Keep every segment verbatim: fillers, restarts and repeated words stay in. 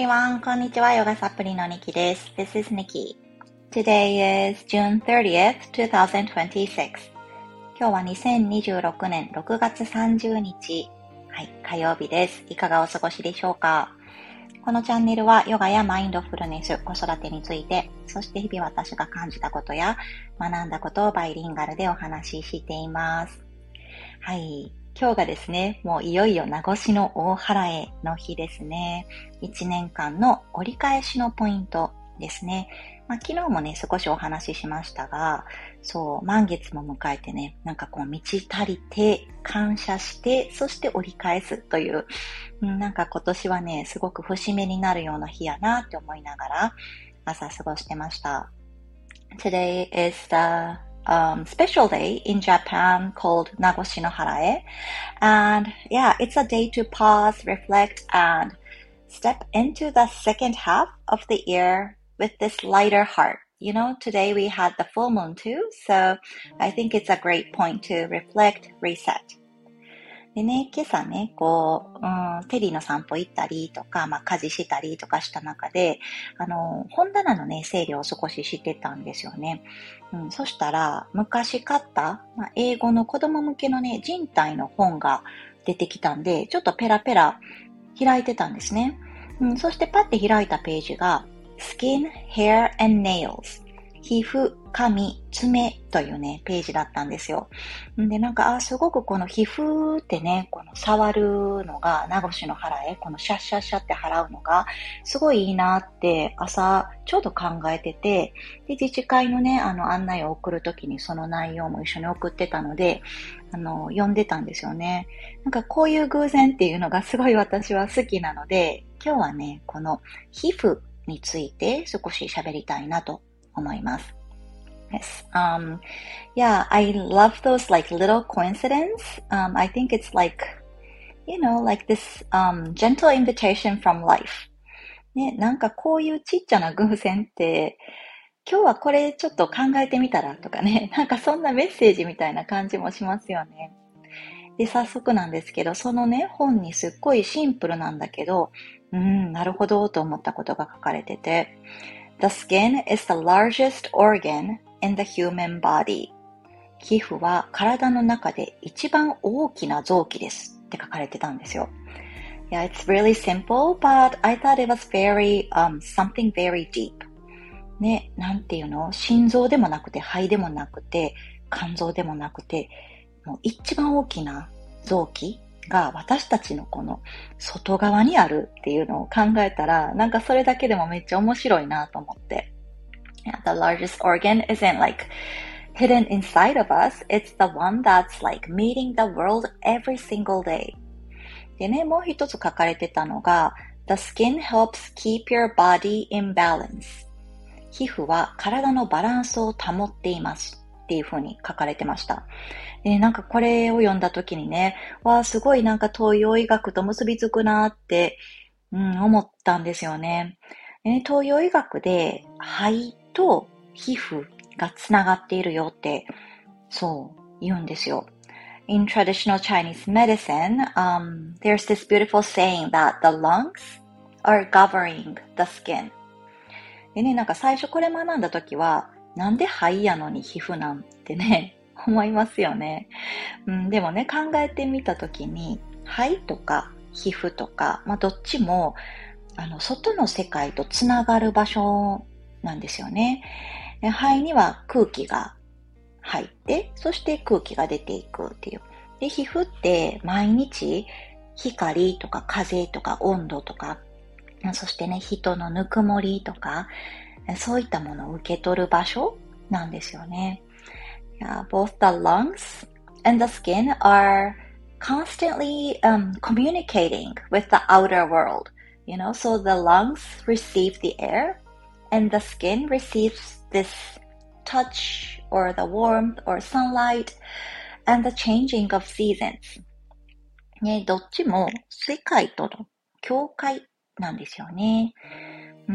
everyone. こんにちは。ヨガサプリのニキです。This is Nikki. Today is June thirtieth, twenty twenty-six. 今日はにせんにじゅうろくねんろくがつさんじゅうにち、はい、火曜日です。いかがお過ごしでしょうか？このチャンネルはヨガやマインドフルネス、子育てについて、そして日々私が感じたことや学んだことをバイリンガルでお話ししています。はい。今日がですね、もういよいよ名越の大祓えの日ですね。いちねんかんの折り返しのポイントですね。まあ、昨日もね、少しお話ししましたが、そう、満月も迎えてね、なんかこう満ち足りて、感謝して、そして折り返すという、うん、なんか今年はね、すごく節目になるような日やなって思いながら、朝過ごしてました。Today is the um, special day in Japan called Nagoshi no Harae. And yeah, it's a day to pause, reflect, and step into the second half of the year with this lighter heart. You know, today we had the full moon too, so I think it's a great point to reflect, reset. でね、今朝ね、こう、うん、テリーの散歩行ったりとか、まあ、家事したりとかした中で、あの、本棚のね、整理を少ししてたんですよね。うん、そしたら、昔買った、まあ、英語の子供向けのね、人体の本が出てきたんで、ちょっとペラペラ開いてたんですね。うん、そしてパッて開いたページが、Skin, Hair and Nails。皮膚、髪、爪というね、ページだったんですよ。で、なんか、あ、すごくこの皮膚ってね、この触るのが、名越の払え、このシャッシャッシャって払うのが、すごいいいなって朝、ちょうど考えてて、で、自治会のね、あの、案内を送るときにその内容も一緒に送ってたので、あの、読んでたんですよね。なんかこういう偶然っていうのがすごい私は好きなので、今日はね、この皮膚について少し喋りたいなと思います。Yes. Um, yeah, I love those like little coincidence. Um, I think it's like, you know, like this um, gentle invitation from life. ね、なんかこういうちっちゃな偶然って、今日はこれちょっと考えてみたらとかね、なんかそんなメッセージみたいな感じもしますよね。で、早速なんですけど、そのね、本にすっごいシンプルなんだけど、うん、なるほどと思ったことが書かれてて、The skin is the largest organ in the human body. 皮膚は体の中で一番大きな臓器ですって書かれてたんですよ。Yeah, it's really simple, but I thought it was very, um, something very deep. ね、なんていうの？心臓でもなくて、肺でもなくて、肝臓でもなくて、もう一番大きな臓器が私たちのこの外側にあるっていうのを考えたら、なんかそれだけでもめっちゃ面白いなと思って。Yeah, the largest organ isn't like hidden inside of us. It's the one that's like meeting the world every single day. でね、もう一つ書かれてたのが The skin helps keep your body in balance. 皮膚は体のバランスを保っていますっていう風に書かれてました。で、なんかこれを読んだ時にね、わあ、すごいなんか東洋医学と結びつくなって、うん、思ったんですよね。でね、東洋医学で肺と皮膚がつながっているよって、そう言うんですよ。In traditional Chinese medicine, um, there's this beautiful saying that the lungs are governing the skin. でね、なんか最初これ学んだ時は、なんで肺やのに皮膚なんてね、思いますよね。うん、でもね、考えてみたときに、肺とか皮膚とか、まあ、どっちも、あの、外の世界とつながる場所なんですよね。で、肺には空気が入って、そして空気が出ていくっていう。で、皮膚って毎日、光とか風とか温度とか、そしてね、人のぬくもりとか、そういったものを受け取る場所なんですよね。Yeah, both the lungs and the skin are constantly um, communicating with the outer world. You know, so the lungs receive the air and the skin receives this touch or the warmth or sunlight and the changing of seasons. ね、どっちも世界との境界なんですよね。うん、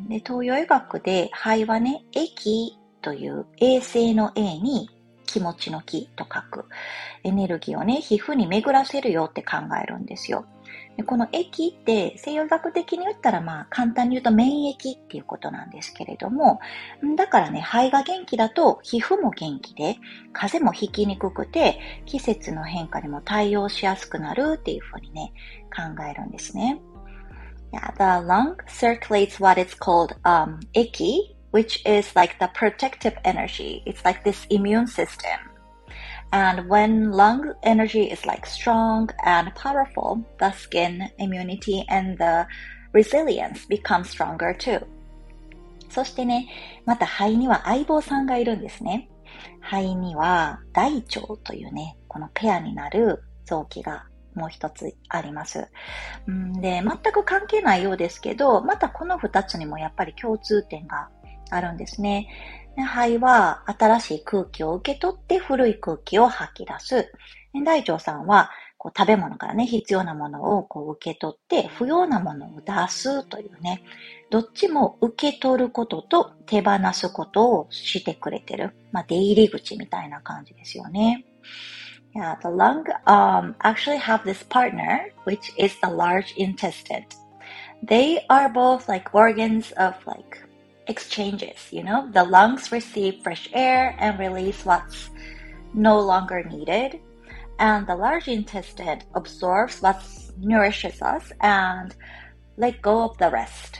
で、東洋医学で肺はね、液という衛生の A に気持ちの気と書くエネルギーをね、皮膚に巡らせるよって考えるんですよ。 でこの液って西洋医学的に言ったらまあ簡単に言うと免疫っていうことなんですけれども、だからね、肺が元気だと皮膚も元気で風邪もひきにくくて季節の変化にも対応しやすくなるっていうふうにね、考えるんですね。Yeah, the lung circulates what is called um, 液 which is like the protective energy. It's like this immune system.And when lung energy is like strong and powerful, the skin immunity and the resilience become stronger too. そしてね、また肺には相棒さんがいるんですね。肺には大腸というね、このペアになる臓器がもう一つあります。んで、全く関係ないようですけど、またこの二つにもやっぱり共通点があるんですね。肺は新しい空気を受け取って古い空気を吐き出す。大腸さんはこう食べ物からね、必要なものをこう受け取って不要なものを出すというね、どっちも受け取ることと手放すことをしてくれてる。まあ、出入り口みたいな感じですよね。Yeah, the lung um, actually have this partner, which is the large intestine. They are both like organs of like exchanges, you know, the lungs receive fresh air and release what's no longer needed, and the large intestine absorbs what nourishes us and let go of the rest.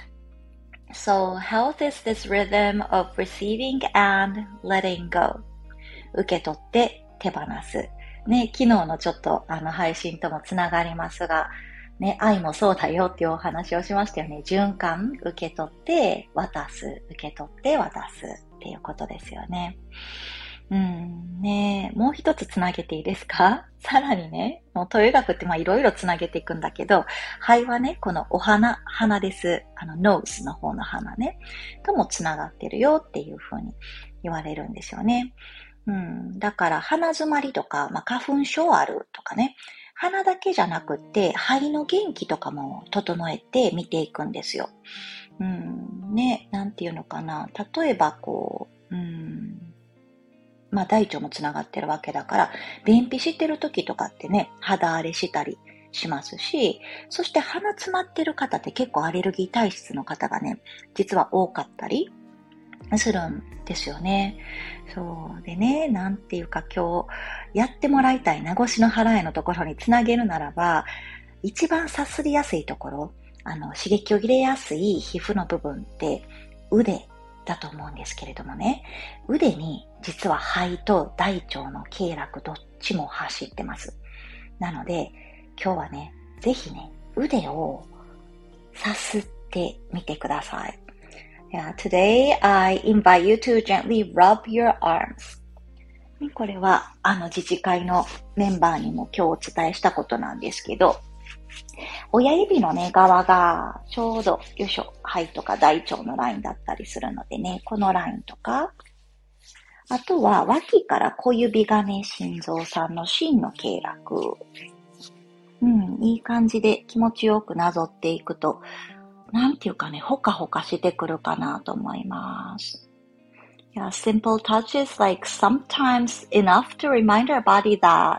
So health is this rhythm of receiving and letting go. 受け取って手放す。ね、昨日のちょっとあの配信ともつながりますが、ね、愛もそうだよっていうお話をしましたよね。循環、受け取って渡す、受け取って渡すっていうことですよね。うん、ね、もう一つつなげていいですか？さらにね、もう東洋医学ってまあいろいろつなげていくんだけど、肺はね、このお花、花です。あの、ノーズの方の花ね、ともつながってるよっていうふうに言われるんですよね。うん、だから鼻詰まりとか、まあ、花粉症あるとかね、鼻だけじゃなくって肺の元気とかも整えて見ていくんですよ。うん、ね、なんていうのかな、例えばこう、うん、まあ大腸もつながってるわけだから、便秘してる時とかってね、肌荒れしたりしますし、そして鼻詰まってる方って結構アレルギー体質の方がね、実は多かったりするんですよね。そうでね、なんていうか今日やってもらいたい名越の腹へのところにつなげるならば、一番さすりやすいところ、あの刺激を入れやすい皮膚の部分って腕だと思うんですけれどもね、腕に実は肺と大腸の経絡どっちも走ってます。なので今日はね、ぜひね、腕をさすってみてください。Yeah, today I invite you to gently rub your arms. これはあの自治会のメンバーにも今日お伝えしたことなんですけど、親指のね側がちょうどよいしょ肺とか大腸のラインだったりするのでね、このラインとか、あとは脇から小指がね心臓さんの芯の経絡、うん、いい感じで気持ちよくなぞっていくと、なんていうかね、ほかほかしてくるかなと思います。Yeah, simple touches like sometimes enough to remind our body that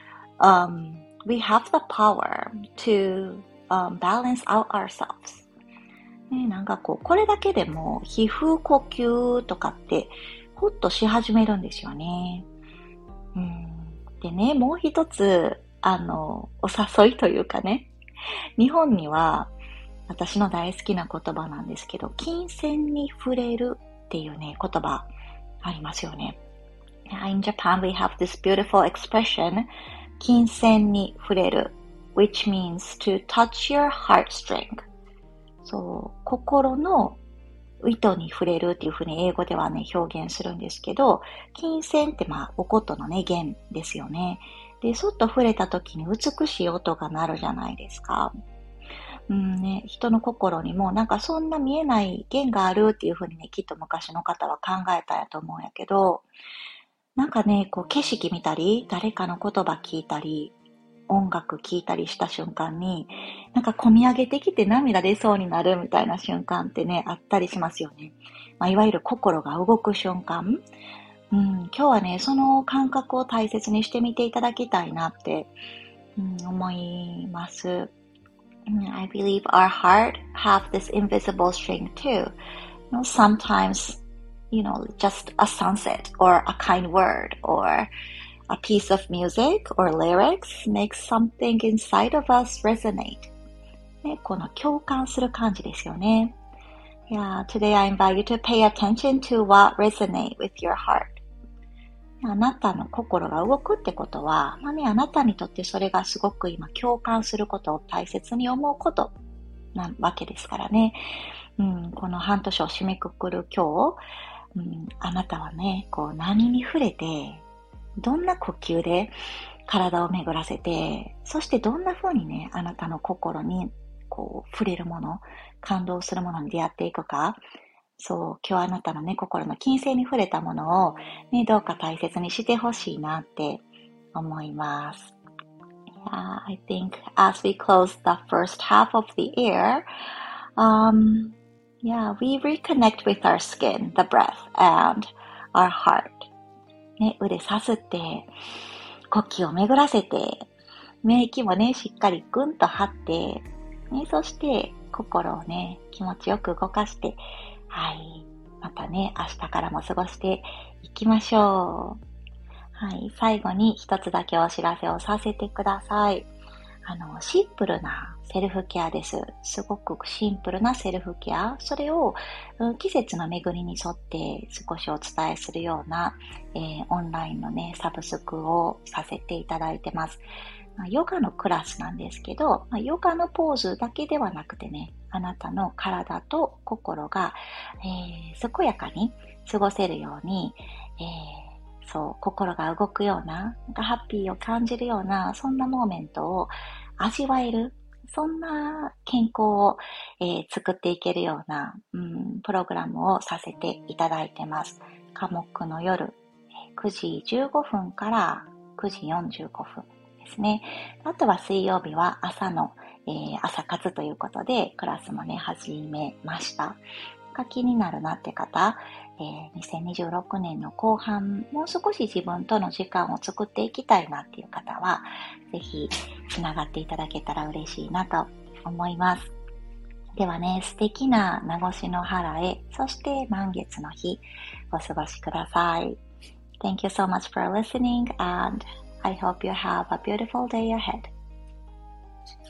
um, we have the power to um, balance out ourselves. ね、なんかこう、これだけでも皮膚呼吸とかってほっとし始めるんですよね。うん、でね、もう一つ、あの、お誘いというかね、日本には私の大好きな言葉なんですけど、金銭に触れるっていうね、言葉ありますよね。In Japan, we have this beautiful expression, 金銭に触れる which means to touch your heartstring. そう、心の糸に触れるっていうふうに英語ではね、表現するんですけど、金銭ってまあ、お琴のね、弦ですよね。で、そっと触れた時に美しい音が鳴るじゃないですか。うんね、人の心にもなんかそんな見えない弦があるっていうふうにね、きっと昔の方は考えたんやと思うんやけど、なんかね、こう景色見たり、誰かの言葉聞いたり、音楽聞いたりした瞬間に、なんか込み上げてきて涙出そうになるみたいな瞬間ってね、あったりしますよね。まあ、いわゆる心が動く瞬間。うん、今日はね、その感覚を大切にしてみていただきたいなって、うん、思います。 I believe our heart have this invisible strength too. You know, sometimes, you know, just a sunset or a kind word or a piece of music or lyrics makes something inside of us resonate. ね、この共感する感じですよね。Yeah, today I invite you to pay attention to what resonate with your heart. あなたの心が動くってことは、まあね、あなたにとってそれがすごく今共感することを大切に思うことなわけですからね。うん、この半年を締めくくる今日、うん、あなたはね、こう何に触れて、どんな呼吸で体を巡らせて、そしてどんな風にね、あなたの心にこう触れるもの、感動するものに出会っていくか、そう、今日あなたのね、心の金星に触れたものを、ね、どうか大切にしてほしいなって思います。Yeah, I think as we close the first half of the year, um, yeah, we reconnect with our skin, the breath, and our heart. ね、腕さすって、呼吸を巡らせて、免疫もね、しっかりぐんと張って、ね、そして心をね、気持ちよく動かして、はい、またね、明日からも過ごしていきましょう。はい、最後に一つだけお知らせをさせてください。あの、シンプルなセルフケアです。すごくシンプルなセルフケア。それを、うん、季節の巡りに沿って少しお伝えするような、えー、オンラインのね、サブスクをさせていただいてます。まあ、ヨガのクラスなんですけど、まあ、ヨガのポーズだけではなくてね、あなたの体と心が、えー、健やかに過ごせるように、えーそう、心が動くような、なんかハッピーを感じるような、そんなモーメントを味わえる、そんな健康を、えー、作っていけるような、うん、プログラムをさせていただいてます。科目の夜、くじじゅうごふんからくじよんじゅうごふんですね。あとは水曜日は朝の、えー、朝活ということで、クラスもね、始めました。が気になるなって方、えー、にせんにじゅうろくねんの後半、もう少し自分との時間を作っていきたいなっていう方は、ぜひつながっていただけたら嬉しいなと思います。ではね、素敵な名越しの原へ、そして満月の日、お過ごしください。Thank you so much for listening and I hope you have a beautiful day ahead.